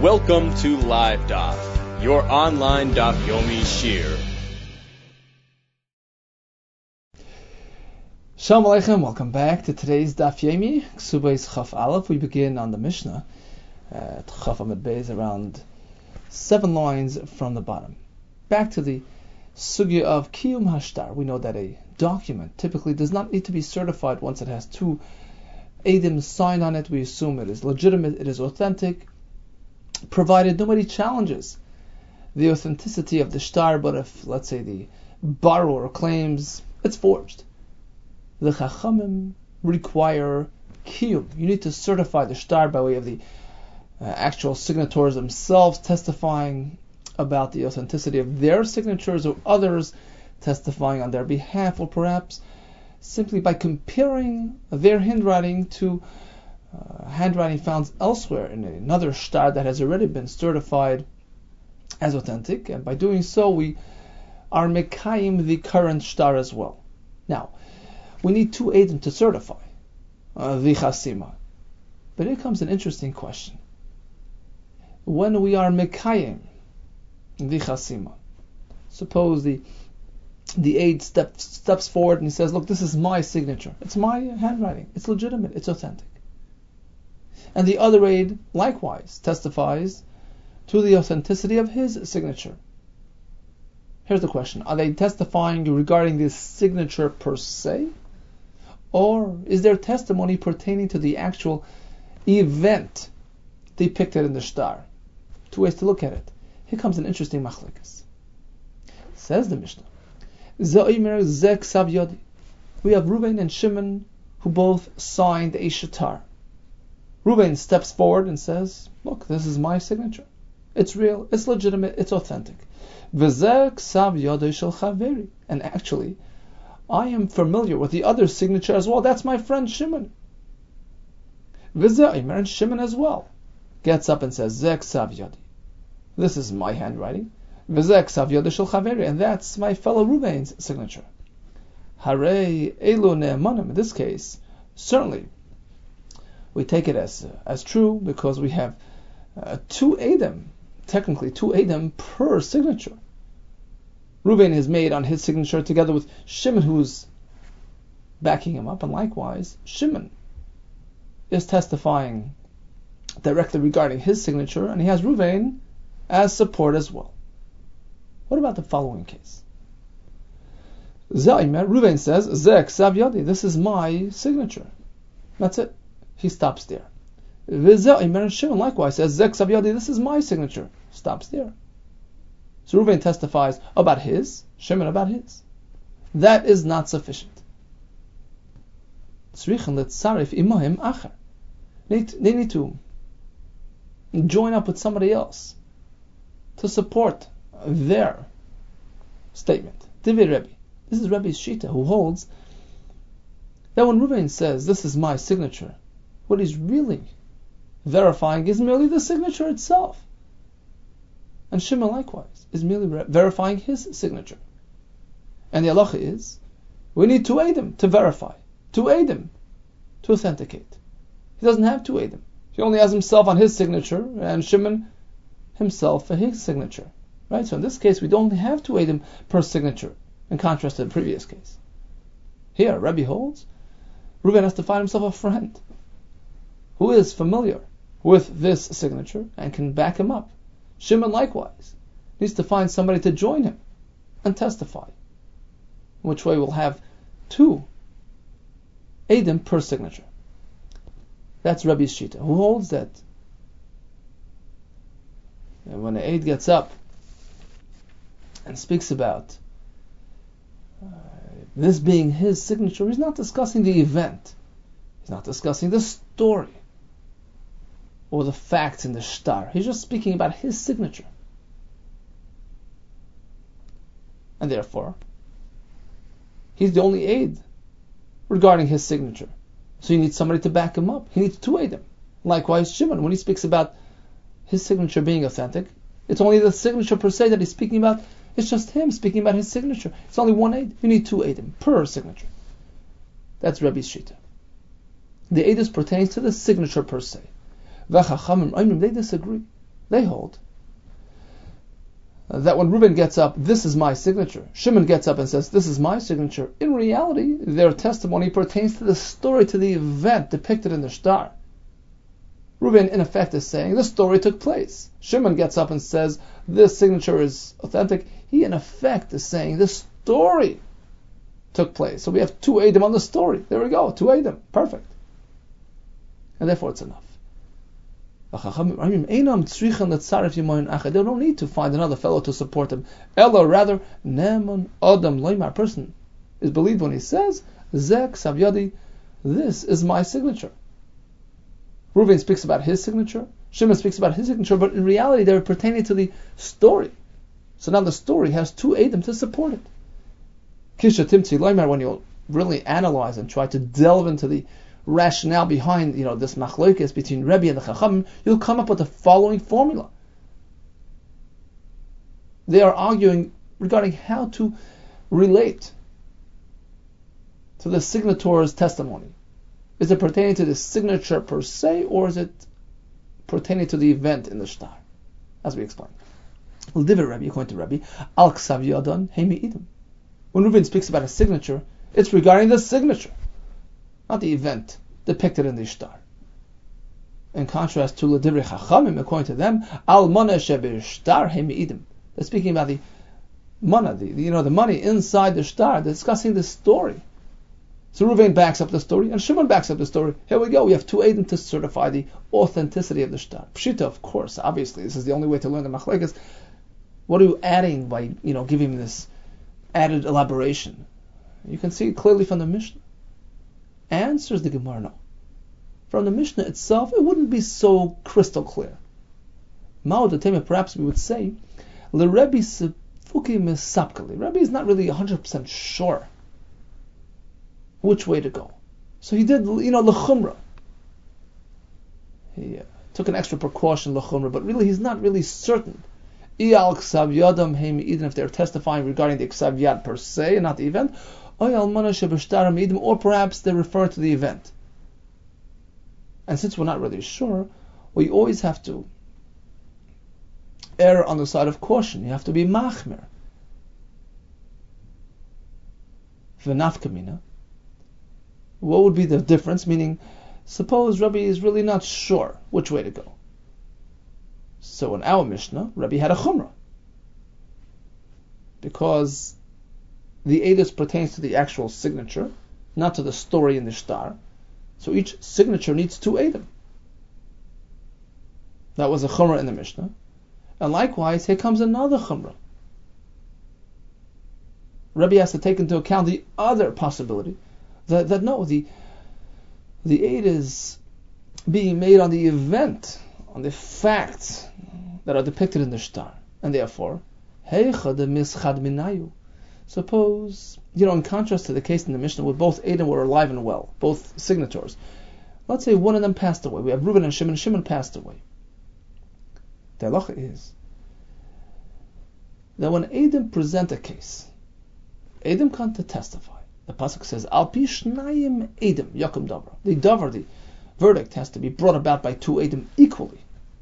Welcome to Live Daf, your online Daf Yomi Shir. Shalom Aleichem, welcome back to today's Daf Yomi, Ksubais Chaf Aleph. We begin on the Mishnah at Chaf Amud Beis, around 7 lines from the bottom. Back to the sugya of Kiyum Hashtar. We know that a document typically does not need to be certified once it has 2 Eidim signed on it. We assume it is legitimate, it is authentic, provided nobody challenges the authenticity of the shtar. But if, let's say, the borrower claims it's forged, the Chachamim require kiyum. You need to certify the shtar by way of the actual signatories themselves testifying about the authenticity of their signatures, or others testifying on their behalf, or perhaps simply by comparing their handwriting to handwriting found elsewhere in another shtar that has already been certified as authentic, and by doing so we are mekayim the current shtar as well. Now, we need 2 eidim to certify the chasima. But here comes an interesting question. When we are mekayim the chasima, suppose the aid steps forward and he says, look, this is my signature, it's my handwriting, it's legitimate, it's authentic. And the other aid likewise testifies to the authenticity of his signature. Here's the question. Are they testifying regarding this signature per se? Or is their testimony pertaining to the actual event depicted in the shtar? 2 ways to look at it. Here comes an interesting machlekas. Says the Mishnah, we have Reuven and Shimon who both signed a shtar. Reuven steps forward and says, look, this is my signature. It's real, it's legitimate, it's authentic. And actually, I am familiar with the other signature as well. That's my friend Shimon. And Shimon as well gets up and says, this is my handwriting. And that's my fellow Reuven's signature. In this case, certainly we take it as true, because we have 2 eidim, technically 2 eidim per signature. Reuven is made on his signature together with Shimon, who's backing him up, and likewise Shimon is testifying directly regarding his signature, and he has Reuven as support as well. What about the following case? Reuven says, this is my signature. That's it. He stops there. Shimon likewise says, this is my signature. Stops there. So Reuven testifies about his, Shimon about his. That is not sufficient. They need to join up with somebody else to support their statement. Divi Rebbe. This is Rebbe's Shita, who holds that when Reuven says, this is my signature, what he's really verifying is merely the signature itself. And Shimon likewise is merely verifying his signature. And the halacha is, we need 2 eidim to verify, 2 eidim to authenticate. He doesn't have 2 eidim. He only has himself on his signature, and Shimon himself for his signature. Right? So in this case, we don't have 2 eidim per signature, in contrast to the previous case. Here, Rebbe holds, Reuven has to find himself a friend who is familiar with this signature and can back him up. Shimon likewise needs to find somebody to join him and testify, in which way we'll have 2 eidim per signature. That's Rebbe's Shita, who holds that when the aid gets up and speaks about this being his signature, he's not discussing the event, he's not discussing the story or the facts in the shtar. He's just speaking about his signature. And therefore, he's the only aid regarding his signature. So you need somebody to back him up. He needs 2 eidim. Likewise, Shimon, when he speaks about his signature being authentic, it's only the signature per se that he's speaking about. It's just him speaking about his signature. It's only 1 aid. You need 2 eidim per signature. That's Rebbe's Shita. The edus pertains to the signature per se. V'chachamim, they disagree. They hold that when Reuben gets up, this is my signature. Shimon gets up and says, this is my signature. In reality, their testimony pertains to the story, to the event depicted in the shtar. Reuben, in effect, is saying, this story took place. Shimon gets up and says, this signature is authentic. He, in effect, is saying, this story took place. So we have two Eidim on the story. There we go, two Eidim. Perfect. And therefore it's enough. They don't need to find another fellow to support them. Ella, rather, Neman Adam Loimar, person is believed when he says, Zek Savyadi, this is my signature. Reuven speaks about his signature, Shimon speaks about his signature, but in reality they're pertaining to the story. So now the story has two Eidim to support it. Kisha Timtzi Loimar, when you'll really analyze and try to delve into the rationale behind, this machlokes between Rebbe and the Chachamim, you'll come up with the following formula. They are arguing regarding how to relate to the signator's testimony. Is it pertaining to the signature per se, or is it pertaining to the event in the shtar? As we explained. According to Rebbe, Al Ksav Yadon Heimi Idim. When Reuven speaks about a signature, it's regarding the signature, not the event depicted in the shtar. In contrast to L'divrei Chachamim, according to them, Al Mana Shebishtar Heimi Idim. They're speaking about the mana, the money inside the shtar. They're discussing the story. So Reuven backs up the story, and Shimon backs up the story. Here we go. We have two Eidim to certify the authenticity of the shtar. Pshita, of course, obviously, this is the only way to learn the machlekes. What are you adding by, giving this added elaboration? You can see it clearly from the Mishnah. Answers the Gemara, no. From the Mishnah itself, it wouldn't be so crystal clear. Ma'od, perhaps we would say, L'Rebbe Sefuki Mesapkali. Rebbe is not really 100% sure which way to go. So he did, l'chumra. He took an extra precaution, l'chumra, but really he's not really certain. Iyal Ksav Yadam Heim, even if they're testifying regarding the Ksav Yad per se and not the event, or perhaps they refer to the event. And since we're not really sure, we always have to err on the side of caution. You have to be machmir. V'nafkamina. What would be the difference? Meaning, suppose Rabbi is really not sure which way to go. So in our Mishnah, Rabbi had a chumrah. Because the Eidus pertains to the actual signature, not to the story in the shtar. So each signature needs two Eidim. That was a chumrah in the Mishnah. And likewise, here comes another chumrah. Rabbi has to take into account the other possibility that no, the aid is being made on the event, on the facts that are depicted in the shtar, and therefore, heicha de mischad minayu. Suppose, in contrast to the case in the Mishnah where both Eidim were alive and well, both signatories. Let's say one of them passed away. We have Reuben and Shimon. Shimon passed away. The halacha is that when Eidim present a case, Eidim come to testify. The pasuk says, "Al pi shnayim Eidim yakum davar." The verdict, has to be brought about by two Eidim equally,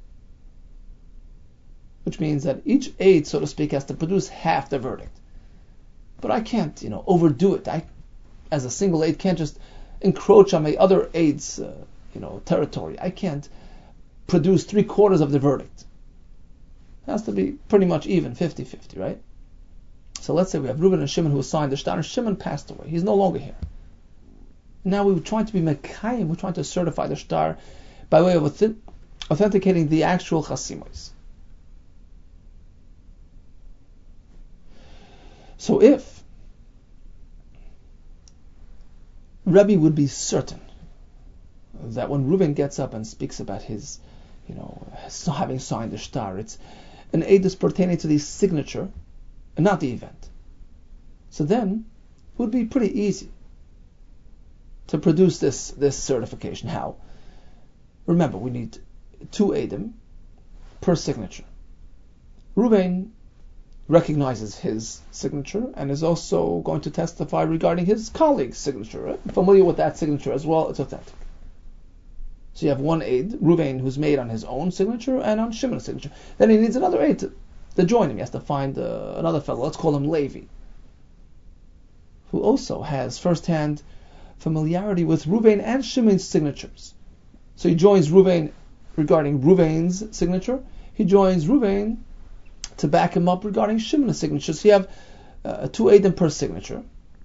which means that each Eid, so to speak, has to produce half the verdict. But I can't, overdo it. I, as a single Eid, can't just encroach on my other Eid's, territory. I can't produce 3/4 of the verdict. It has to be pretty much even, 50-50, right? So let's say we have Reuben and Shimon who signed the shtar, and Shimon passed away. He's no longer here. Now we're trying to be mekayim, we're trying to certify the shtar by way of authenticating the actual chasimos. So if Rebbe would be certain that when Reuben gets up and speaks about his, having signed the shtar, it's an edus pertaining to the signature and not the event. So then it would be pretty easy to produce this certification. How? Remember, we need two edim per signature. Reuben recognizes his signature and is also going to testify regarding his colleague's signature. Right? Familiar with that signature as well, it's authentic. So you have one aid, Ruvain, who's made on his own signature and on Shimon's signature. Then he needs another aid to join him. He has to find another fellow. Let's call him Levi, who also has first-hand familiarity with Ruvain and Shimon's signatures. So he joins Ruvain regarding Ruvain's signature. He joins Ruvain to back him up regarding Shimon's signature. So you have 2 Eidim per signature.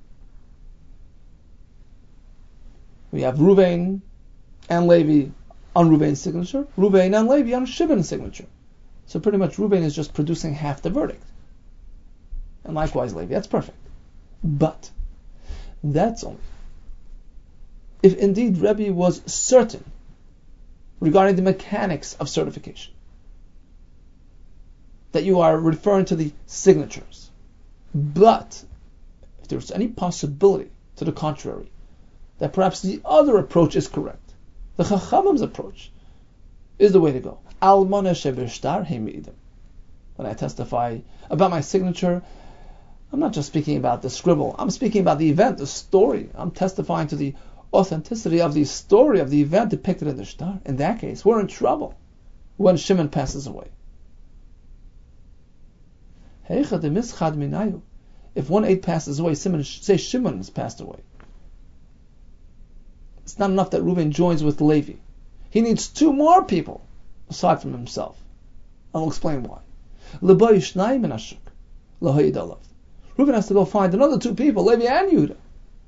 We have Ruvain and Levi on Ruvain's signature, Ruvain and Levi on Shimon's signature. So pretty much Ruvain is just producing half the verdict. And likewise Levi. That's perfect. But that's only if indeed Rebbe was certain regarding the mechanics of certification, that you are referring to the signatures. But if there's any possibility to the contrary, that perhaps the other approach is correct, the Chachamim's approach is the way to go. Almana shebeshtar heimidim. When I testify about my signature, I'm not just speaking about the scribble, I'm speaking about the event, the story. I'm testifying to the authenticity of the story, of the event depicted in the shtar. In that case, we're in trouble when Shimon passes away. If one aid passes away, say Shimon has passed away. It's not enough that Reuven joins with Levi. He needs 2 more people aside from himself. I'll explain why. Reuven has to go find another 2 people, Levi and Yehuda.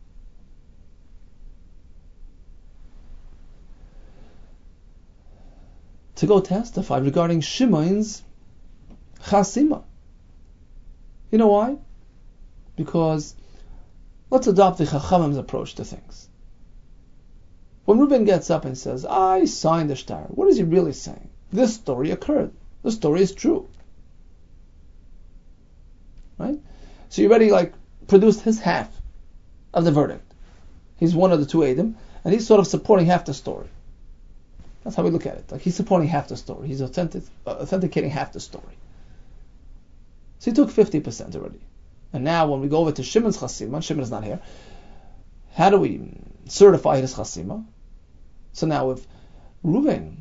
To go testify regarding Shimon's chasima. You know why? Because let's adopt the Chachamim's approach to things. When Reuben gets up and says, I signed the shtar, what is he really saying? This story occurred. The story is true. Right? So you already produced his half of the verdict. He's one of the 2 Eidim, and he's sort of supporting half the story. That's how we look at it. He's supporting half the story. He's authenticating half the story. So he took 50% already. And now when we go over to Shimon's chasima, Shimon is not here, how do we certify his chasima? So now if Reuven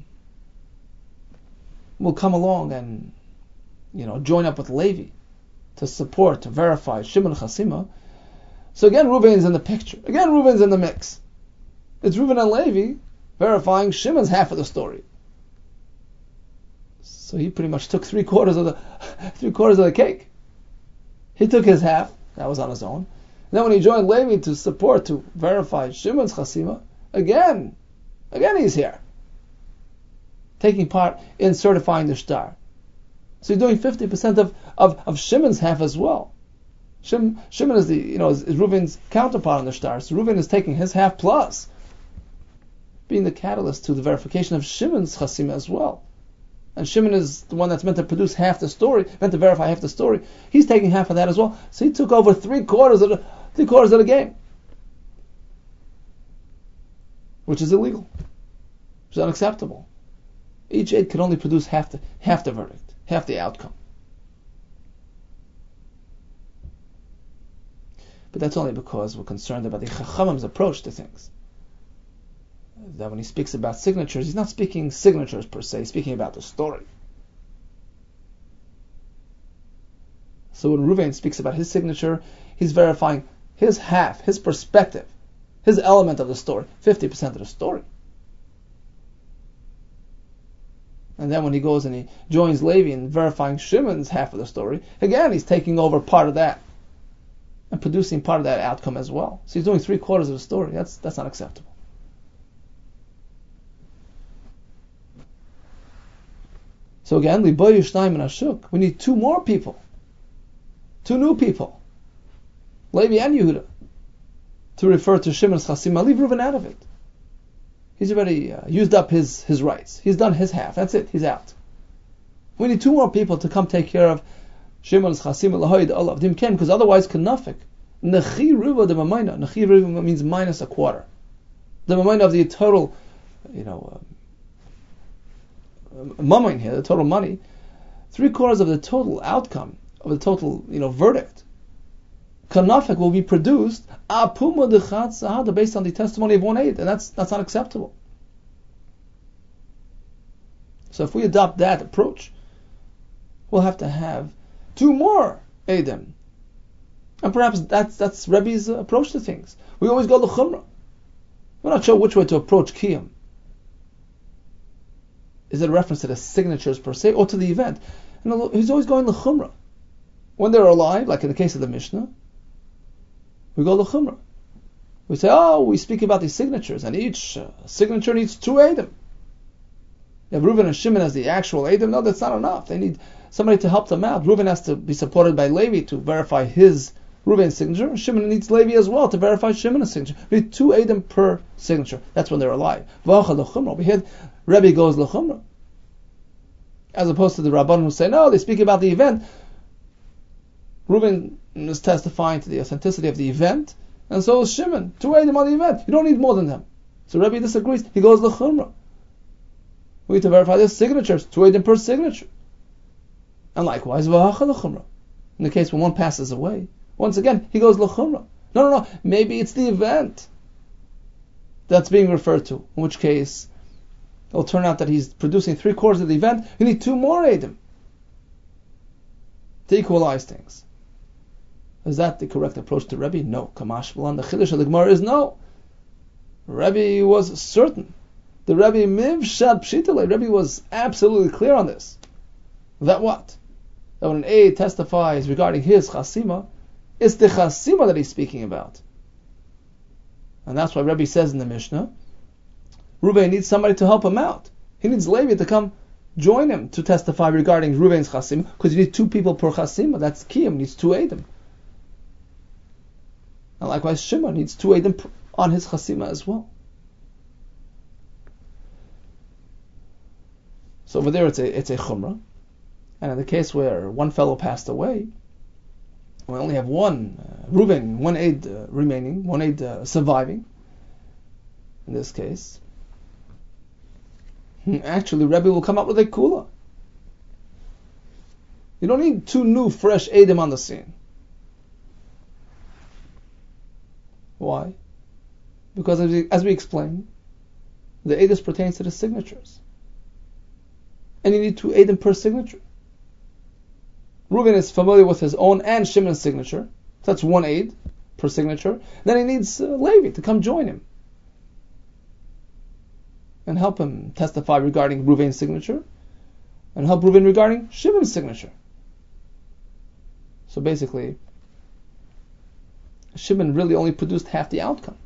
will come along and join up with Levi to support, to verify Shimon's chasima, so again Reuven's in the picture. Again Reuven's in the mix. It's Reuven and Levi verifying Shimon's half of the story. So he pretty much took 3/4 of the cake. He took his half, that was on his own. And then when he joined Levi to support, to verify Shimon's chasima, again he's here, taking part in certifying the shtar. So he's doing 50% of Shimon's half as well. Shimon is is Reuven's counterpart on the shtar. So Reuven is taking his half plus, being the catalyst to the verification of Shimon's chasima as well. And Shimon is the one that's meant to produce half the story, meant to verify half the story. He's taking half of that as well. So he took over 3/4 of the game, which is illegal, which is unacceptable. Each aid can only produce half the verdict, half the outcome. But that's only because we're concerned about the Chachamim's approach to things. That when he speaks about signatures, he's not speaking signatures per se, he's speaking about the story. So when Reuven speaks about his signature, he's verifying his half, his perspective, his element of the story, 50% of the story. And then when he goes and he joins Levi in verifying Shimon's half of the story, again he's taking over part of that and producing part of that outcome as well. So he's doing 3/4 of the story. That's not acceptable. So again, we need 2 more people, 2 new people, Levi and Yehuda, to refer to Shimon's chasima. Leave Reuven out of it. He's already used up his rights. He's done his half. That's it. He's out. We need 2 more people to come take care of Shimon's chasima lahoyd olav dimken, because otherwise kanafik nechi ruva de mamayna. Nechi ruva means minus a quarter. The mamayna of the total, mamain here, the total money, 3/4 of the total outcome of the total, verdict. Kanafik will be produced apuma dechat sahada based on the testimony of 1 aid, and that's not acceptable. So if we adopt that approach, we'll have to have 2 more Eidim. And perhaps that's Rebbe's approach to things. We always go l'chumrah. We're not sure which way to approach Kiyum. Is it a reference to the signatures per se, or to the event? And he's always going l'chumrah. When they're alive, like in the case of the Mishnah, we go l'chumrah. We say, we speak about these signatures, and each signature needs 2 Eidim. You have Reuven and Shimon as the actual Eidim. No, that's not enough. They need somebody to help them out. Reuven has to be supported by Levi to verify his Reuven's signature. Shimon needs Levi as well to verify Shimon's signature. We need 2 Eidim per signature. That's when they're alive. We hear Rebbe goes l'chumrah. As opposed to the Rabban who say, no, they speak about the event. Reuven is testifying to the authenticity of the event, and so is Shimon. 2 Eidim on the event. You don't need more than them. So Rebbe disagrees. He goes l'chumrah. We need to verify their signatures, 2 Eidim per signature. And likewise, in the case when one passes away, once again, he goes l'chumrah. No, maybe it's the event that's being referred to, in which case it'll turn out that he's producing 3/4 of the event. You need 2 more Eidim to equalize things. Is that the correct approach to Rebbe? No. Kamash B'lan, the Chiddush of the Gemara is no. Rebbe was certain. The Rebbe Mivshad Pshitale, Rebbe was absolutely clear on this. That what? That when an Eid testifies regarding his chasima, it's the chasima that he's speaking about. And that's why Rebbe says in the Mishnah, Reuven needs somebody to help him out. He needs Levi to come join him to testify regarding Reuven's chasima, because you need 2 people per chasima. That's Kiyum, needs 2 Eidim. And likewise, Shimon needs 2 Eidim on his chasima as well. So over there it's a chumrah. And in the case where one fellow passed away, we only have 1 Reuven, 1 Eid remaining, 1 Eid surviving. In this case, actually Rebbe will come up with a kula. You don't need 2 new, fresh Eidim on the scene. Why? Because as we explained, the Eidus pertains to the signatures. And you need 2 Eidim per signature. Reuven is familiar with his own and Shimon's signature. So that's 1 Eid per signature. Then he needs Levi to come join him and help him testify regarding Reuven's signature and help Reuven regarding Shimon's signature. So basically, Shimon really only produced half the outcome.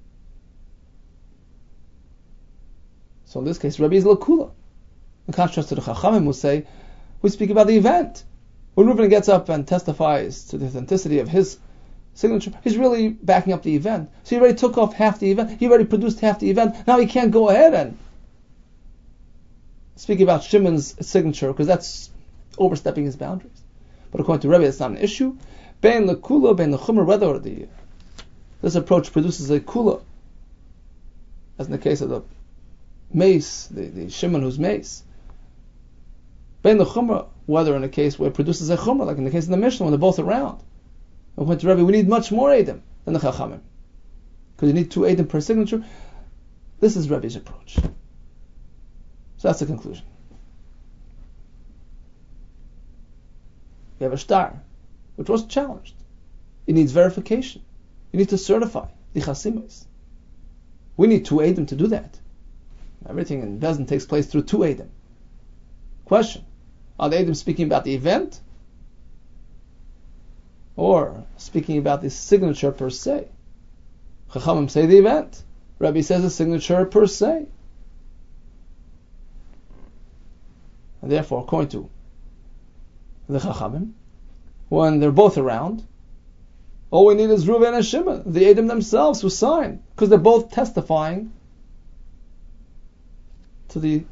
So in this case, Rebbe is Lakula. In contrast to the Chachamim who say, we speak about the event. When Reuven gets up and testifies to the authenticity of his signature, he's really backing up the event. So he already took off half the event. He already produced half the event. Now he can't go ahead and speak about Shimon's signature, because that's overstepping his boundaries. But according to Rebbe, it's not an issue. Bein lekula, bein lechumra, whether this approach produces a kula, as in the case of the mace, the Shimon who's mace. Bein lechumra, whether in a case where it produces a chumra, like in the case of the Mishnah, when they're both around. According to Rebbe, we need much more Eidim than the Chachamim, because you need 2 Eidim per signature. This is Rebbe's approach. So that's the conclusion. You have a star, which was challenged. It needs verification. You need to certify the chasimas. We need 2 Eidim to do that. Everything in Bezdin takes place through 2 Eidim. Question: are the Eidim speaking about the event, or speaking about the signature per se? Chachamim say the event. Rabbi says the signature per se. And therefore, according to the Chachamim, when they're both around, all we need is Reuven and Shimon, the Eidim themselves, who sign, because they're both testifying to the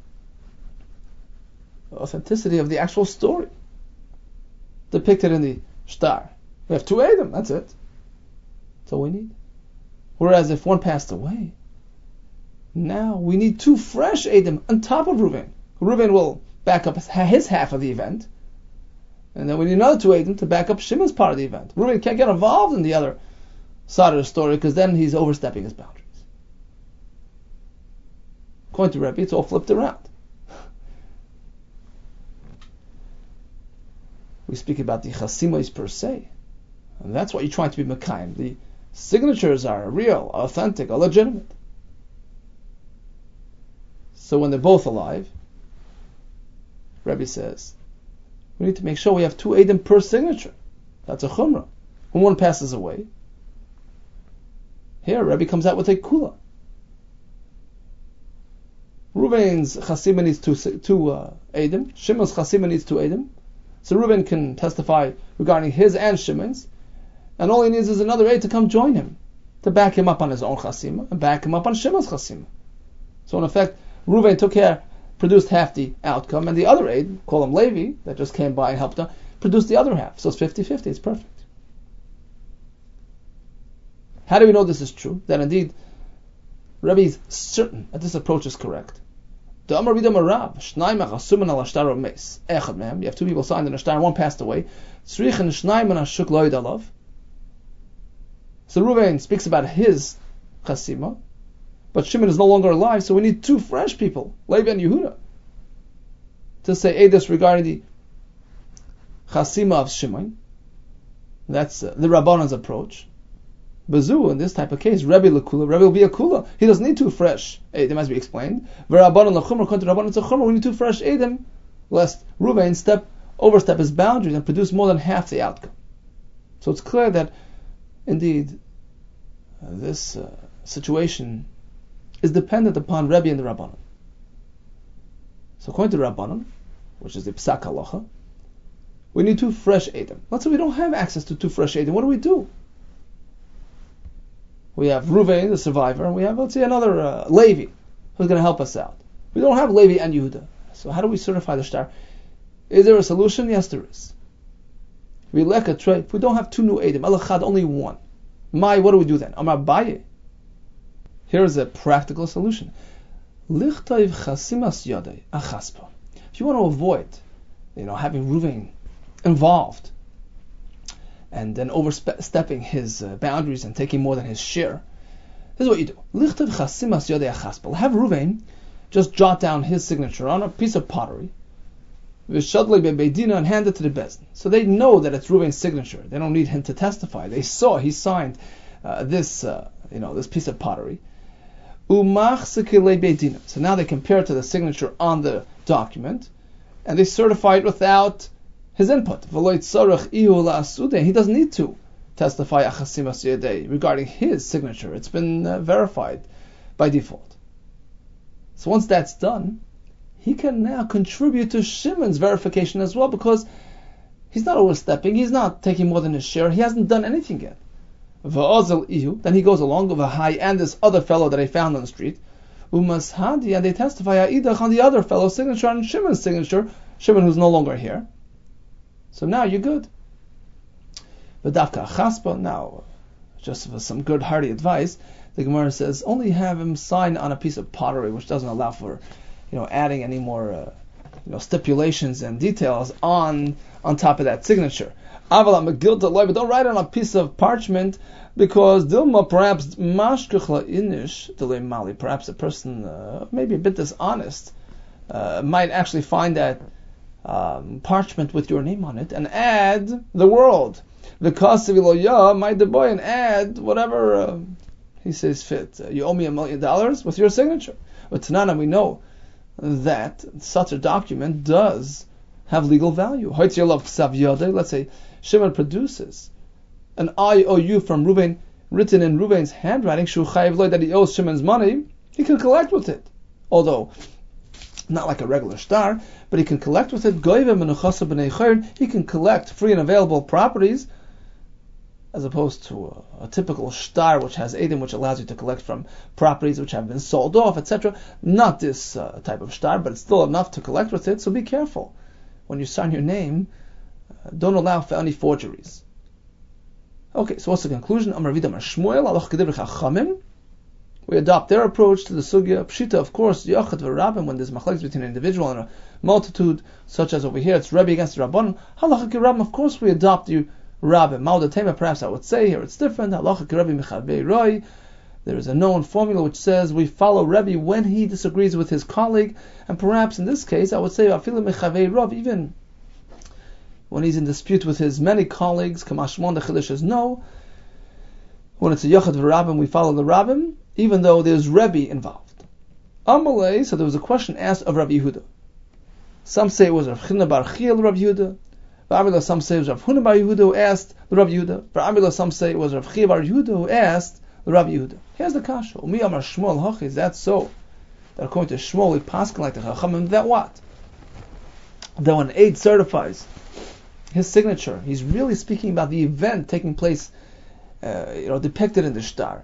authenticity of the actual story depicted in the shtar. We have 2 Eidim, that's it. That's all we need. Whereas if one passed away, now we need 2 fresh Eidim on top of Reuven. Reuven will back up his half of the event, and then we need another 2 Eidim to back up Shimon's part of the event. Reuven can't get involved in the other side of the story, because then he's overstepping his boundaries. According to Rebbe, it's all flipped around. we speak about the chasimos per se. And that's what you're trying to be mekayim. The signatures are real, authentic, are legitimate. So when they're both alive, Rebbe says, we need to make sure we have 2 Eidim per signature. That's a chumrah. When one passes away, here Rebbe comes out with a kula. Reuven's chasima needs 2 Eidim. Shimon's chasima needs 2 Eidim. So Reuven can testify regarding his and Shimon's, and all he needs is another Eid to come join him, to back him up on his own chasima, and back him up on Shimon's chasima. So in effect, Reuven produced half the outcome, and the other Eid, call him Levi, that just came by and helped him, produced the other half. So it's 50-50, it's perfect. How do we know this is true? That indeed, Rebbe is certain that this approach is correct. You have 2 people signed in a shtar, one passed away. So Reuven speaks about his chasima, but Shimon is no longer alive, so we need 2 fresh people, Levi and Yehuda, to say Eidos regarding the chasima of Shimon. That's the Rabbanon's approach. Bazu, in this type of case, Rebbe L'Kula, Rebbe will be a Kula. He doesn't need 2 fresh Eidim, as we explained. V'Rabbanon L'Chumra, Kontra Rabbanon Tzachumra, we need 2 fresh Eidim, lest Reuven overstep his boundaries and produce more than half the outcome. So it's clear that, indeed, this situation is dependent upon Rebbe and the Rabbanon. So according to Rabbanon, which is the Psak Halacha, we need 2 fresh Eidim. Let's say we don't have access to 2 fresh Eidim. What do? We have Reuven, the survivor, and we have, let's say, another Levi who's going to help us out. We don't have Levi and Yehuda. So how do we certify the shtar? Is there a solution? Yes, there is. We lack a tray. If we don't have 2 new Eidim, Elachad, only 1. What do we do then? Amar Baye. Here is a practical solution. Lichtayv chasimas yadei achaspa. If you want to avoid, having Reuven involved, and then overstepping his boundaries and taking more than his share, this is what you do. Lichtayv chasimas yadei achaspa. Have Reuven just jot down his signature on a piece of pottery, v'shadlei bebeidina, and hand it to the bezdin. So they know that it's Reuven's signature. They don't need him to testify. They saw he signed this piece of pottery. So now they compare it to the signature on the document, and they certify it without his input. He doesn't need to testify regarding his signature. It's been verified by default. So once that's done, he can now contribute to Shimon's verification as well, because he's not overstepping, he's not taking more than his share, he hasn't done anything yet. Then he goes along with and this other fellow that I found on the street, and they testify on the other fellow's signature and Shimon's signature, Shimon who's no longer here. So now you're good. But Dafka Chaspa, now, just for some good hearty advice, the Gemara says only have him sign on a piece of pottery, which doesn't allow for adding any more stipulations and details on top of that signature. But don't write on a piece of parchment, because Dilma, perhaps mashkechla inish delay mali, perhaps a person maybe a bit dishonest might actually find that parchment with your name on it and add the world. The cost of Iloya might the boy and add whatever he says fit. You owe me $1 million with your signature. But Tanana, we know that such a document does have legal value. Let's say Shimon produces an IOU from Reuven, written in Reuven's handwriting, that he owes Shimon's money. He can collect with it, although not like a regular shtar, but he can collect with it. He can collect free and available properties, as opposed to a typical shtar which has Eidim, which allows you to collect from properties which have been sold off, etc. Not this type of shtar, but it's still enough to collect with it. So be careful when you sign your name. Don't allow for any forgeries. Okay, so what's the conclusion? We adopt their approach to the sugya. Pshita, of course, yachad v'rabbim, when there's machlekes between an individual and a multitude, such as over here, it's Rebbe against the Rabbanon. Halacha k'rabbim, of course, we adopt you rabbim. Ma'odatema, perhaps I would say here it's different. Halacha k'Rebbe mechavei roi. There is a known formula which says we follow Rebbe when he disagrees with his colleague, and perhaps in this case I would say afilu mechavei rav, even when he's in dispute with his many colleagues, Kamashmon, the Chiddush is no. When it's a Yochad v'Rabbim, we follow the Rabbim, even though there's Rebbe involved. Amalei, so there was a question asked of Rabbi Yehuda. Some say it was Rav China bar Chiel, Rabbi Yehuda. V'Amila, some say it was Rav Huna bar Yehuda who asked the Rabbi Yehuda. V'Amila, some say it was Rav Chia bar Yehuda who asked the Rabbi Yehuda. Here's the kasha. Umi amar Shmuel Hachi, is that so? That according to Shmuel, we paskin like the Chachamim, that what? That when Eid certifies his signature, he's really speaking about the event taking place, depicted in the shtar.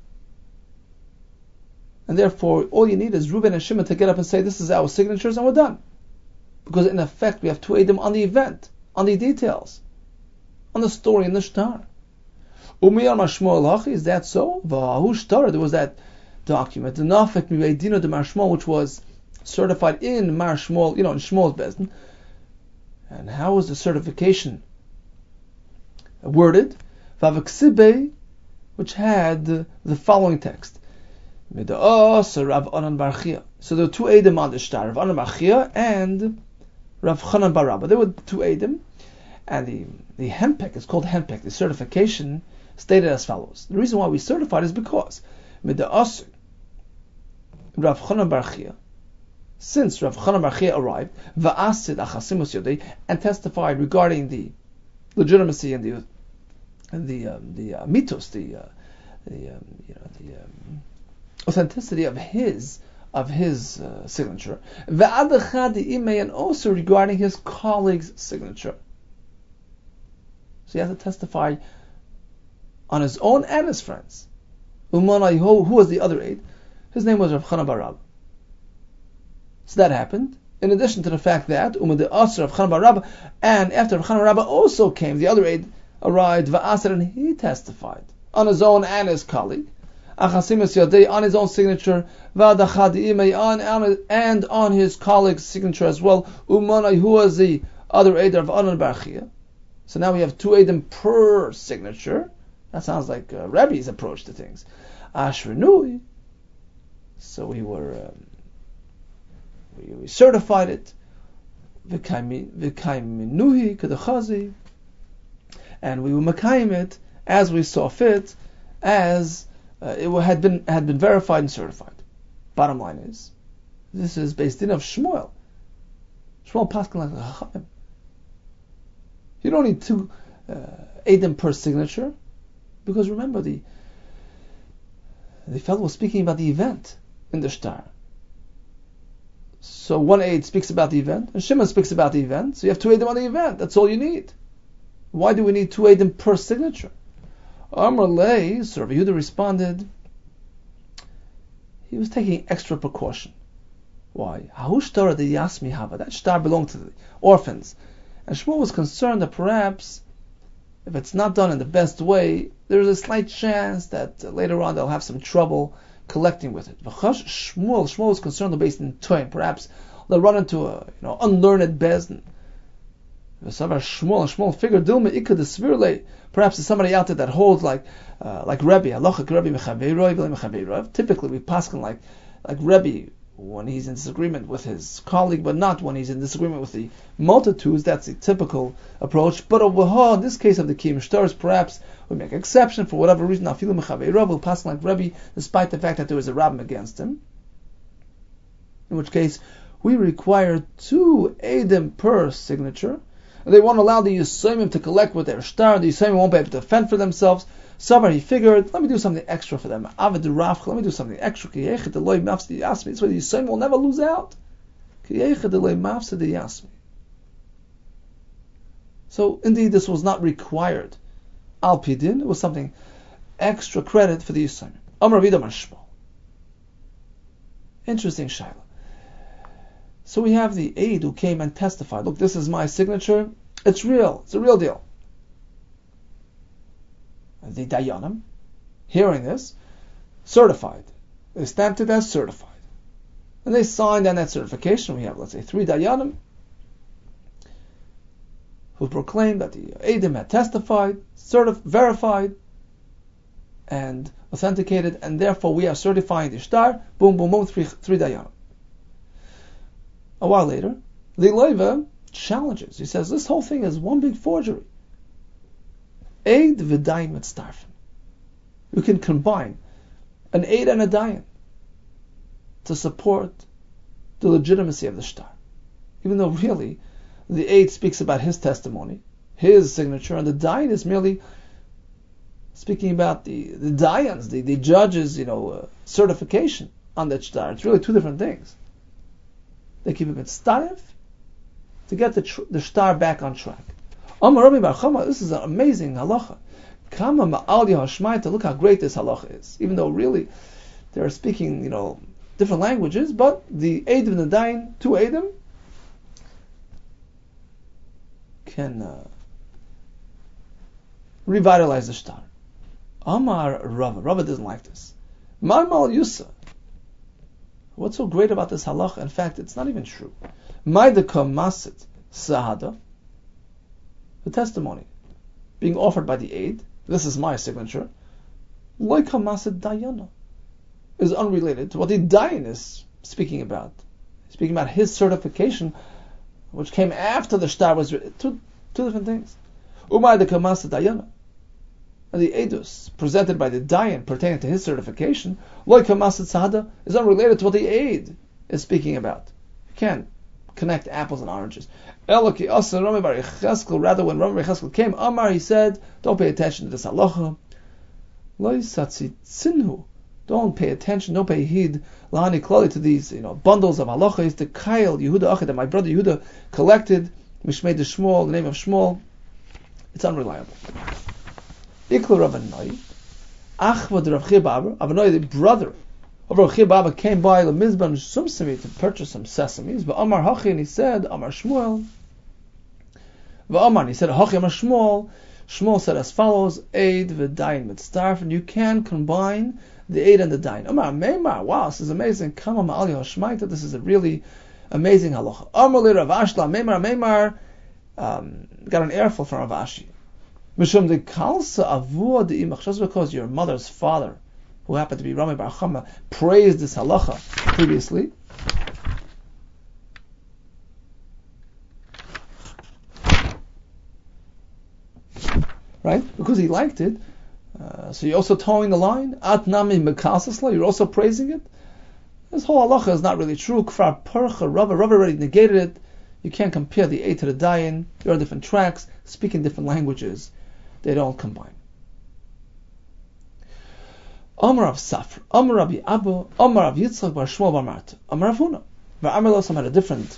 And therefore, all you need is Reuben and Shimon to get up and say, this is our signatures, and we're done. Because in effect, we have two Eidim on the event, on the details, on the story in the shtar. Umiyar Mashmuel Hachi, is that so? V'ahu shtar, there was that document, the Nafek Miveidino de Marshmuel, which was certified in Marshmuel, in Shmuel's Bezdin. And how was the certification worded? Vavaksibe, which had the following text. Rav Anan bar Chia. So there were two Eidim on the shtar, Rav Anan bar Chia and Rav Chanan bar Rabba. There were two Eidim, and the Hempek is called Hempek. The certification stated as follows. The reason why we certified is because Rav Chanan bar Chia, since Rav Chanan bar Chia arrived, va'asid achasimus yodei, and testified regarding the legitimacy and the mitos, the authenticity of his signature, and also regarding his colleague's signature. So he has to testify on his own and his friends. Who was the other aide? His name was Rav Chanan bar Rabba. So that happened. In addition to the fact that Umad Asr Rav Chanan bar Rabba, and after Rav Chanan bar Rabba also came, the other aide arrived, Va'asr, and he testified on his own and his colleague. Achasimus Yadei, on his own signature, and on his colleague's signature as well. Umanai, who was the other aide of Anan bar Chia. So now we have two eidim per signature. That sounds like Rebbe's approach to things. Ashrenui. So we certified it. V'kaiminuhi k'dechazi. And we were makayim it as we saw fit, as it had been verified and certified. Bottom line is, this is based in of Shmuel. Shmuel paskin like the Chachamim. You don't need two eidim per signature, because remember the fellow was speaking about the event in the shtar. So one aid speaks about the event, and Shimon speaks about the event. So you have two eidim on the event. That's all you need. Why do we need two eidim per signature? Amar Lei, so Rabbi Yehuda responded, he was taking extra precaution. Why? Hahu shtar de yasmi hava. That shtar belonged to the orphans. And Shmuel was concerned that perhaps, if it's not done in the best way, there's a slight chance that later on they'll have some trouble collecting with it. Shmuel was concerned based in Toim. Perhaps they'll run into a unlearned bezdin. Shmuel figured perhaps there's somebody out there that holds like Rebbe, typically we paskin like Rebbe when he's in disagreement with his colleague, but not when he's in disagreement with the multitudes. That's the typical approach. But in this case of the Kiyum Shtars, perhaps we make exception for whatever reason. Afilu Mechavei Rav will paskin like Rebbe, despite the fact that there was a rabbin against him. In which case, we require two eidim per signature. They won't allow the Yisayimim to collect with their shtar. The Yisayimim won't be able to fend for themselves. Savar, he figured, let me do something extra for them. Avad Rafcha, let me do something extra. This way the Yisayimim will never lose out. So indeed, this was not required. Al Pidin, it was something extra credit for the Yisayimim. Amar Vida Mashmo. Interesting shayla. So we have the aide who came and testified. Look, this is my signature. It's real. It's a real deal. And the Dayanim, hearing this, certified. They stamped it as certified. And they signed on that certification. We have, let's say, 3 Dayanim who proclaimed that the Eidim had testified, verified, and authenticated, and therefore we are certifying the shtar. Boom, boom, boom, 3 Dayanim. A while later, the Leiva challenges. He says this whole thing is one big forgery. Eid v'dayin mitztarfen. You can combine an Eid and a Dayan to support the legitimacy of the shtar. Even though really the Eid speaks about his testimony, his signature, and the Dayan is merely speaking about the Dayan's, the judge's, certification on that shtar. It's really two different things. They keep it mitztaref to get the shtar back on track. Amar Rabbi Bar Chama, this is an amazing halacha. Kama ma'al yahashmaita, look how great this halacha is. Even though really they're speaking, different languages, but the Eid and the Dayan, two Eidim, can revitalize the shtar. Amar Rava. Rava doesn't like this. Marmal Yusa. What's so great about this halacha? In fact, it's not even true. Maidaka Masit Sahada. The testimony being offered by the Eid, this is my signature, like Masit Dayana, is unrelated to what the Dayan is speaking about. Speaking about his certification, which came after the shtar was written. Two different things. Umaidaka Masit Dayana. And the Eidus presented by the Dayan pertaining to his certification, like Masit Sahada, is unrelated to what the Eid is speaking about. You can't connect apples and oranges. Eloki Asa Rami Bar Yecheskel, rather when Rami Bar Yecheskel came, Amar, he said, don't pay attention to this halacha. Lo Yisatzi Tzinhu. Don't pay attention, don't pay heed, Lahani Klali, to these bundles of halacha. Is the Kail Yehuda Achad that my brother Yehuda collected, Mishmei de Shmuel, the name of Shmuel. It's unreliable. Iklu Rav Anoi, Achvad Rav Chia Baba, Avanoi, the brother of Rav Chia Baba, came by the Mizban Sumsimi to purchase some sesames. But Amar Hachi, and he said, Amar Shmuel. Amar, he said, Hachi Amar Shmuel. Shmuel said as follows: Eid v'dayin mitztarf, and you can combine the Eid and the Dayan. Amar Meimar, wow, this is amazing. Kama ma'ali hashmaita, this is a really amazing halacha. Amar li Rav Ashla, Meimar got an earful from Rav Ashi. Mishum de kalsa avua de imach, just because your mother's father, who happened to be Rami Bar Chama, praised this halacha previously. Right? Because he liked it. So you're also towing the line. At nami mekasasla, you're also praising it. This whole halacha is not really true. Kfar percha, Rava already negated it. You can't compare the Eid to the Dayan. There are different tracks, speaking different languages. They don't combine. Amar Rav Safra, Amar Rabbi Abu, Amar Rav Yitzchak bar Shmuel bar Marta, Amar Rav Huna. Amar Losam had a different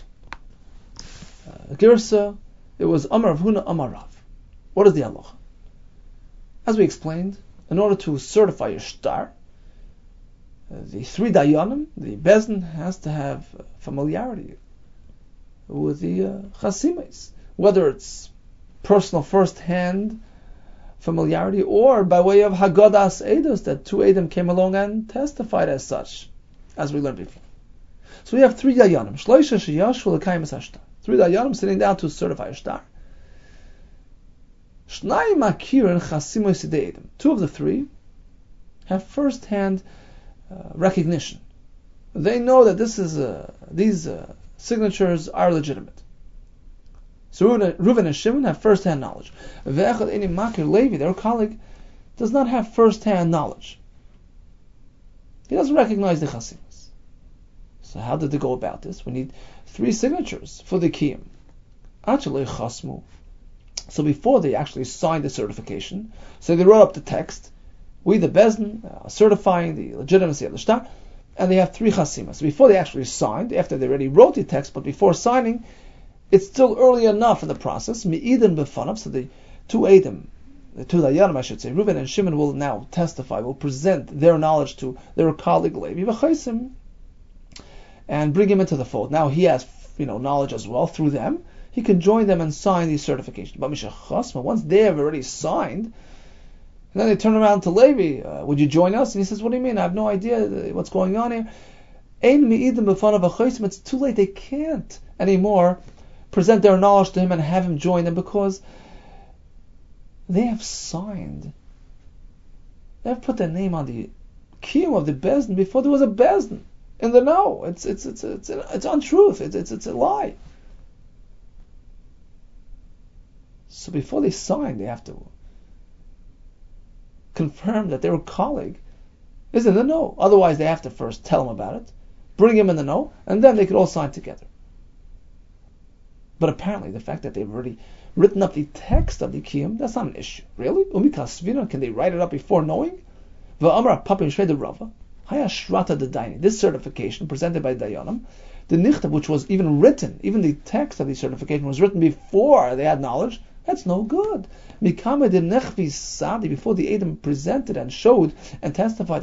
girsa. It was Amar Rav Huna, Amar Rav. What is the halacha? As we explained, in order to certify a shtar, the three dayanim, the bezin, has to have familiarity with the chasimes, whether it's personal first-hand familiarity or by way of hagadas eidos, that two Eidim came along and testified as such, as we learned before. So we have three dayanim, shloisha sheyashu l'kayim hashtar, three dayanim sitting down to certify a shtar. Shnai makirin chasimois Eidim. Two of the three have first-hand recognition. They know that these signatures are legitimate. So Reuven and Shimon have first-hand knowledge. Ve'echad eni makir Levi, their colleague, does not have first-hand knowledge. He doesn't recognize the chasimus. So how did they go about this? We need three signatures for the kiyum. Actually, chasmu. So before they actually signed the certification, so they wrote up the text, we the bezin certifying the legitimacy of the shtar, and they have three chasimas. So before they actually signed, after they already wrote the text, but before signing, it's still early enough in the process. Mi'idin b'fanav, so the two Eidim, the two dayanim, I should say, Reuven and Shimon, will now testify, will present their knowledge to their colleague Levi v'chaisim, and bring him into the fold. Now he has, knowledge as well through them. He can join them and sign the certification. But Mishachasma, once they have already signed, and then they turn around to Levi, would you join us? And he says, what do you mean? I have no idea what's going on here. It's too late. They can't anymore present their knowledge to him and have him join them because they have signed. They have put their name on the kiyum of the bezdin before there was a bezdin. In the no, it's untruth. It's a lie. So before they sign, they have to confirm that their colleague is in the know. Otherwise, they have to first tell him about it, bring him in the know, and then they could all sign together. But apparently, the fact that they've already written up the text of the Kiyum, that's not an issue. Really? Can they write it up before knowing? This certification presented by Dayanim, the Nichtav, which was even written, even the text of the certification was written before they had knowledge, that's no good. Before the Edom presented and showed and testified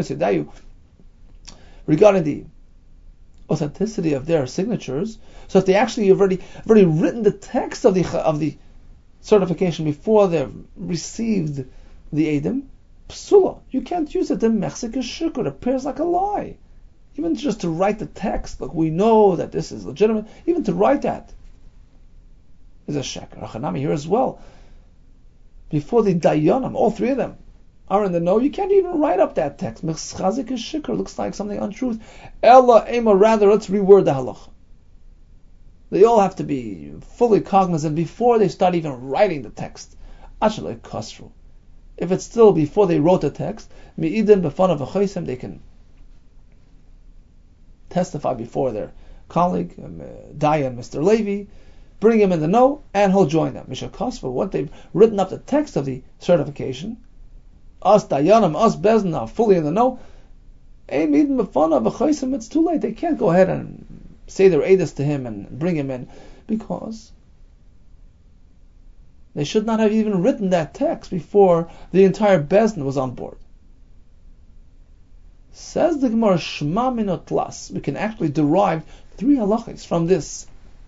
regarding the authenticity of their signatures. So if they actually have already written the text of the certification before they've received the Edom, psula, you can't use it. The mechzik is shukr, it appears like a lie. Even just to write the text, look, we know that this is legitimate. Even to write that is a sheker. Achanami here as well. Before the Dayanim, all three of them are in the know, you can't even write up that text. Mechzik is shukr, looks like something untruth. Ella ema, rather, let's reword the halacha. They all have to be fully cognizant before they start even writing the text. Actually, kosru. If it's still before they wrote the text, mi'idin b'fanav v'choisem, they can testify before their colleague, Dayan, Mr. Levi, bring him in the know, and he'll join them. Misha Kosva, what they've written up the text of the certification, us Dayanim, us Bezin are fully in the know, it's too late. They can't go ahead and say their edus to him and bring him in, because they should not have even written that text before the entire Bezin was on board. Says the Gemara, Shema Minot Las. We can actually derive three halachas from this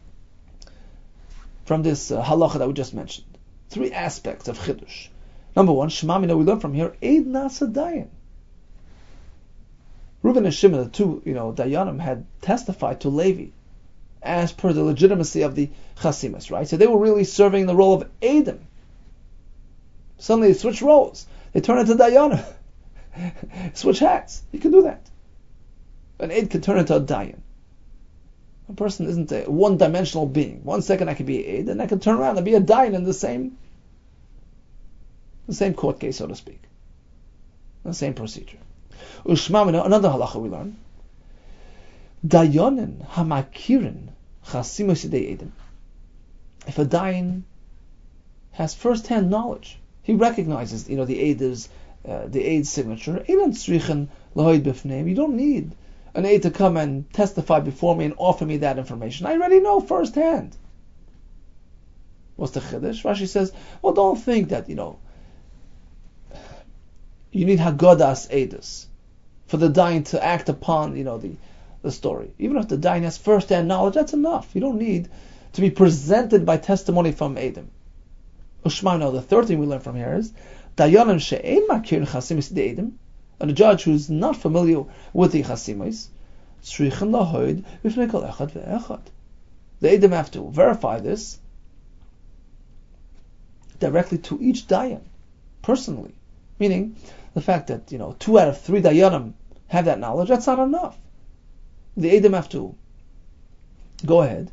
halacha that we just mentioned. Three aspects of Chidush. Number one, Shema Minot, we learn from here, Eid Nasa Dayan. Reuben and Shimon, the two, Dayanim, had testified to Levi as per the legitimacy of the Chasimas, right? So they were really serving the role of Edom. Suddenly they switch roles. They turn into Dayanim. Switch hats. You can do that. An Eid can turn into a Dayan. A person isn't a one-dimensional being. 1 second I can be an Eid, and I can turn around and be a Dayan in the same court case, so to speak. The same procedure. Ushmamina, another halacha we learn. Dayanin hamakirin chasimus yidei Edom. If a Dayan has first-hand knowledge, he recognizes, the Eid's signature. You don't need an Eid to come and testify before me and offer me that information. I already know firsthand. What's the chiddush? Rashi says, well, don't think that, you need Haggadas Eidus for the Dayan to act upon, the story. Even if the Dayan has first-hand knowledge, that's enough. You don't need to be presented by testimony from Edom. Ushmano, the third thing we learn from here is, Dayanim she'ein makir chasimis de Edom, and a judge who's not familiar with the chasimis, tzrichen lahoid b'fnei kol echad ve'echad. The Edom have to verify this directly to each Dayan, personally. Meaning, the fact that 2 out of 3 Dayanim have that knowledge, that's not enough. The Edom have to go ahead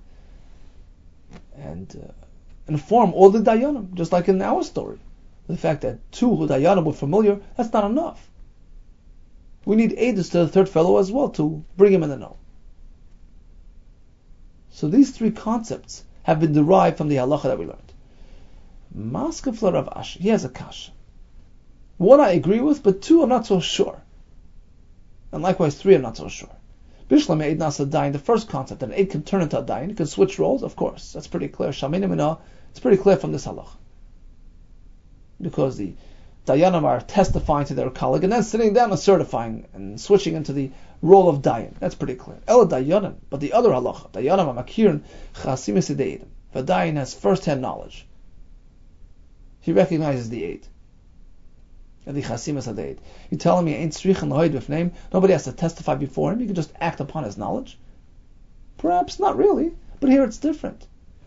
and inform all the Dayanim, just like in our story. The fact that 2 Dayanim were familiar, that's not enough. We need edus to the third fellow as well to bring him in the know. So these 3 concepts have been derived from the halacha that we learned. Maskefla Rav Ashi, he has a kasha. 1 I agree with, but 2 I'm not so sure. And likewise 3 I'm not so sure. Bishlam Eid Nasa Dayan, the first concept, that an Eid can turn into a Dayan, can switch roles, of course. That's pretty clear. Shaminim Minah, it's pretty clear from this halacha. Because the Dayanim are testifying to their colleague and then sitting down and certifying and switching into the role of Dayan. That's pretty clear. Ela Dayanim, but the other halacha, Dayanim Amakirin Chasimis Edom. If a Dayan has first-hand knowledge, he recognizes the Eid. And the Chasimis of the Eid. You're telling me ain't strichen lahoid with name? Nobody has to testify before him. You can just act upon his knowledge. Perhaps not really, but here it's different.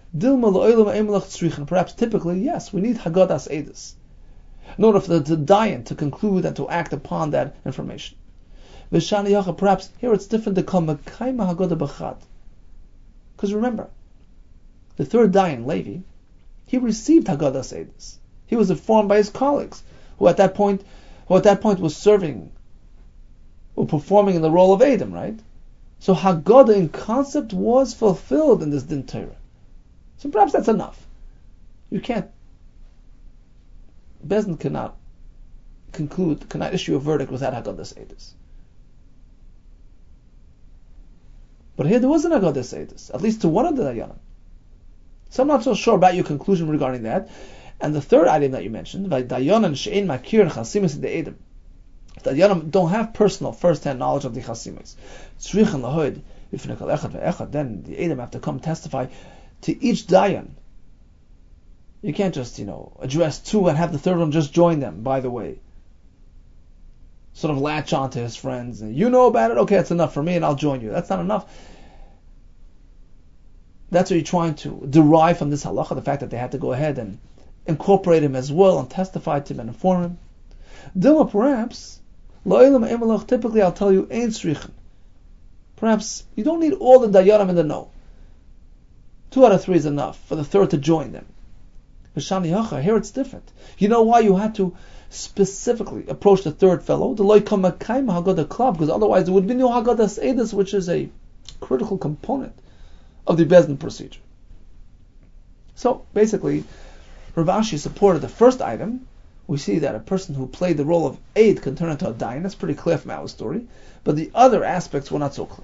Perhaps typically, yes, we need Haggadas Eidus in order for the Dayan to conclude and to act upon that information. Perhaps here it's different to call Mekayma Haggadah B'chad. Because remember, the third Dayan, Levi, he received Haggadas Eidos. He was informed by his colleagues, who at that point was serving or performing in the role of Edom, right? So Haggadah in concept was fulfilled in this Din Torah. So perhaps that's enough. Bezdin cannot issue a verdict without Haggadas Eidos. But here there was an Haggadas Eidos, at least to one of the Dayanim. So I'm not so sure about your conclusion regarding that. And the third item that you mentioned, Dayanim she'ein makir chasimus de Edom. Dayanim don't have personal, first-hand knowledge of the chasimus. Tzrichen lahoid ifnei kol echad ve'echad. Then the Edom have to come testify to each Dayan. You can't just, address two and have the third one just join them, by the way. Sort of latch on to his friends. And you know about it? Okay, that's enough for me and I'll join you. That's not enough. That's what you're trying to derive from this halacha, the fact that they had to go ahead and incorporate him as well and testify to him and inform him. Dilma, perhaps, typically I'll tell you, ein tzrichen. Perhaps you don't need all the dayanim in the know. 2 out of 3 is enough for the third to join them. Here it's different. You know why you had to specifically approach the third fellow? Because otherwise there would be no Haggadas Eidos, which is a critical component of the Bezdin procedure. So basically, Rav Ashi supported the first item. We see that a person who played the role of Eid can turn into a Dayan. That's pretty clear from our story. But the other aspects were not so clear.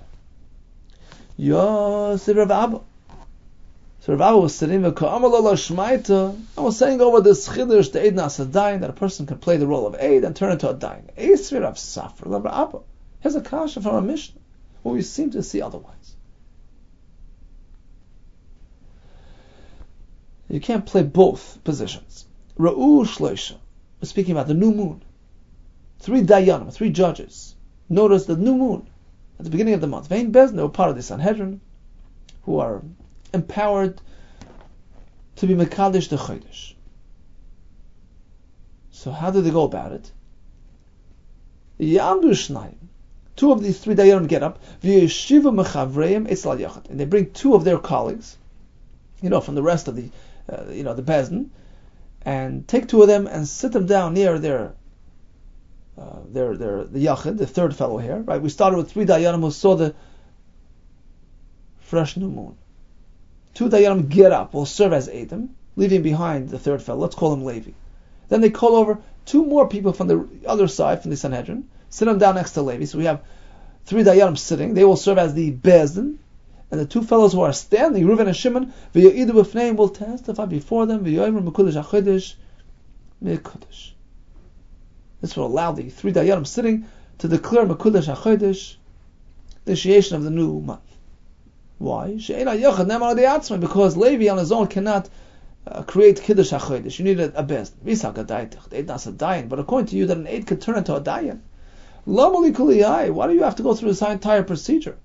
Rav Abba. So Rav Abba was sitting and was saying over this chiddush, the Eid Nas Dayan, that a person can play the role of Eid and turn into a Dayan. Eisri Rav Safra Rav Abba. Here's a kasha from a Mishnah, where we seem to see otherwise. You can't play both positions. Ra'u Shloisha. We're speaking about the new moon. 3 Dayanim, 3 judges. Notice the new moon at the beginning of the month. Vein Bezdin, they were part of the Sanhedrin, who are empowered to be Mekadesh the Chodesh. So how do they go about it? Yamdu Shnayim. 2 of these 3 Dayanim get up. V'yeshiva mechavreim etzal yachad. And they bring 2 of their colleagues, from the rest of the the Bezdin, and take 2 of them and sit them down near the Yachid, the third fellow here. Right? We started with 3 Dayanim who saw the fresh new moon. 2 Dayanim get up, will serve as Edom, leaving behind the third fellow. Let's call him Levi. Then they call over 2 more people from the other side, from the Sanhedrin, sit them down next to Levi. So we have 3 Dayanim sitting. They will serve as the Bezdin. And the 2 fellows who are standing, Reuven and Shimon, v'yo'idu b'fneim, will testify before them, v'yo'imer mekudesh ha'chodesh, mekudesh. This will allow the 3 Dayanim sitting to declare mekudesh ha'chodesh, the initiation of the new month. Why? She'ena yachad ne'emar de'atzmai, because Levi on his own cannot create kiddush ha'chodesh. You need a Bezdin. V'yisag ha'daytach, the Eid nas a Dayan. But according to you, that an Eid could turn into a Dayan. Lama li kuliyai. Why do you have to go through this entire procedure?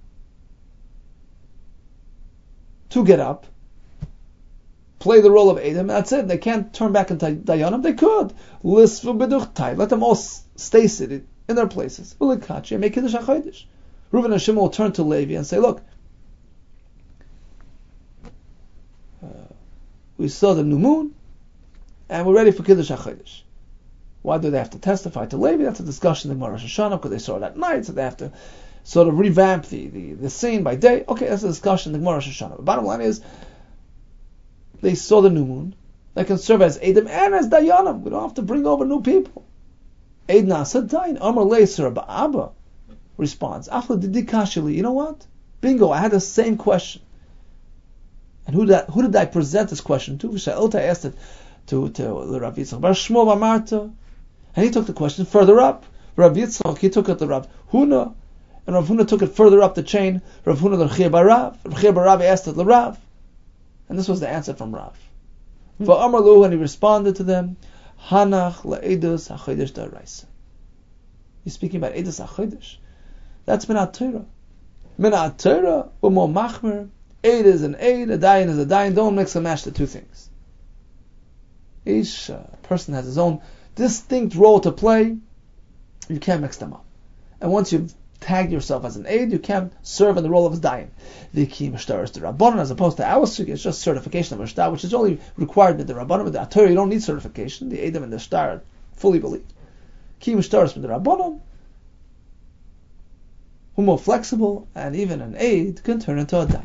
To get up, play the role of Edom, that's it. They can't turn back into Dayanim. They could. Let them all stay seated in their places. Make Kiddush HaChodesh. Reuven and Shimon will turn to Levi and say, look, we saw the new moon, and we're ready for Kiddush HaChodesh. Why do they have to testify to Levi? That's a discussion in Rosh Hashanah, because they saw it at night, so they have to sort of revamp the scene by day. Okay, that's a discussion in the Rosh Hashanah. The bottom line is, they saw the new moon. They can serve as Edom and as Dayanim. We don't have to bring over new people. Eid Nasa Dayan. Amar Leiser Abba responds, Afla Didikashili. You know what? Bingo, I had the same question. And who did I present this question to? I asked it to Rav Yitzchak Bar Shmuel Bar Marta. And he took the question further up. Rav Yitzchak, he took it to Rav Huna. And Rav Huna took it further up the chain. Rav Huna l'Chir Barav. L'Chir Barav asked it l'Rav. And this was the answer from Rav. V'amarlu, and he responded to them, Hanach la'edus ha'chodesh da'araisa. He's speaking about edus ha'chodesh. That's Minat Torah. Minat Torah, u'mo machmer. Eid is an Eid, a Dayan is a Dayan. Don't mix and match the 2 things. Each person has his own distinct role to play. You can't mix them up. And once you've tag yourself as an aid, you can't serve in the role of a dayan. The Ki Mishtaris the Rabbanon, as opposed to our sugi, it's just certification of a shtar, which is only required with the Rabbanon. With the Torah, you don't need certification. The Eidim and the shtar fully believe. Ki Mishtaris with the Rabbanon, who are more flexible, and even an aid can turn into a dayan.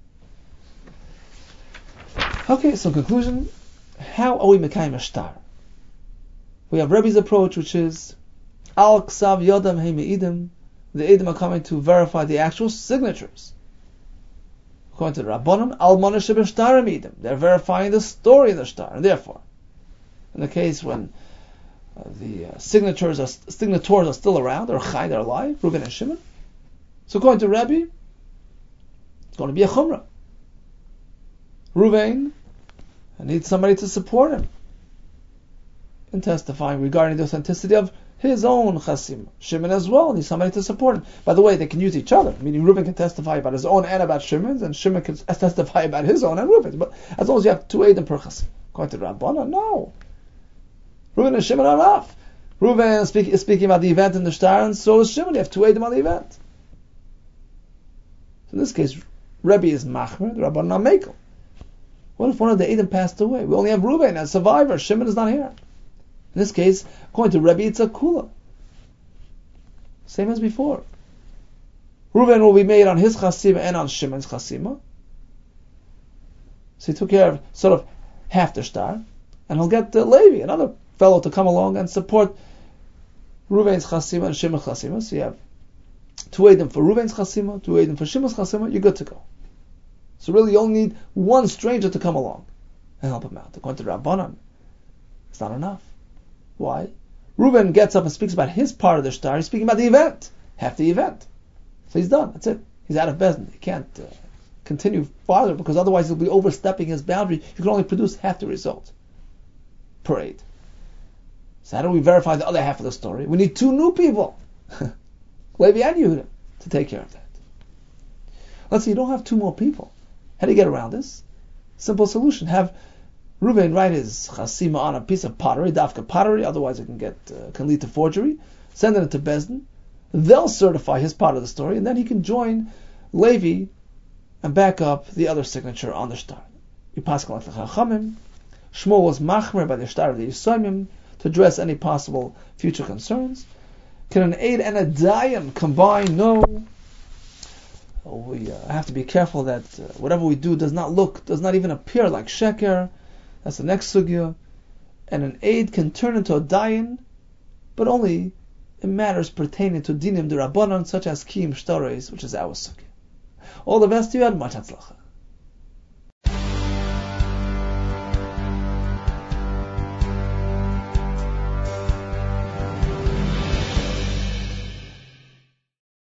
Okay, so conclusion, how are we mekayim a shtar? We have Rebbe's approach, which is Al Ksav Yodam He Me'idim. The Eidim are coming to verify the actual signatures. According to the Rabbanim, Al Monash B'Shtar Me'idim. They're verifying the story of the shtar, and therefore, in the case when the signators are still around, or Chai, they're alive, Reuven and Shimon. So according to Rebbe, it's going to be a Chumrah. Reuven needs somebody to support him in testifying regarding the authenticity of his own chasim. Shimon as well needs somebody to support him. By the way, they can use each other, meaning Reuven can testify about his own and about Shimon's, and Shimon can testify about his own and Reuven's. But as long as you have two eidim per chasim. According to Rabbana, no. Reuven and Shimon are enough. Reuven is speaking about the event in the shtar, and so is Shimon. You have two eidim on the event. So in this case, Rebbe is machmer, the Rabbana are mekel. What if one of the eidim passed away? We only have Reuven as survivor. Shimon is not here. In this case, according to Rebbe, it's a kula. Same as before. Reuven will be made on his chasima and on Shimon's chasima. So he took care of sort of half the shtar, and he'll get Levi, another fellow, to come along and support Reuven's chasima and Shimon's chasima. So you have two eidim for Reuven's chasima, two eidim for Shimon's chasima. You're good to go. So really, you only need one stranger to come along and help him out. According to Rabbanan, it's not enough. Why? Reuven gets up and speaks about his part of the shtar. He's speaking about the event, half the event. So he's done. That's it. He's out of bezin. He can't continue farther because otherwise he'll be overstepping his boundary. You can only produce half the result per aid. So how do we verify the other half of the story? We need two new people, Levi and Yehuda, to take care of that. Let's say you don't have two more people. How do you get around this? Simple solution. Have Reuven write his chasima on a piece of pottery, dafka pottery, otherwise it can lead to forgery. Send it to Bezdin. They'll certify his part of the story, and then he can join Levi and back up the other signature on the shtar. You pass like the Chachamim. Shmuel was machmer by the shtar of the Yisraelim to address any possible future concerns. Can an aid and a dayan combine? No. We have to be careful that whatever we do does not even appear like sheker. That's the next sugya. And an aid can turn into a dayan, but only in matters pertaining to dinim d'Rabbanan, such as kiyum shtaros, which is our sugya. All the best to you and much hatzlacha.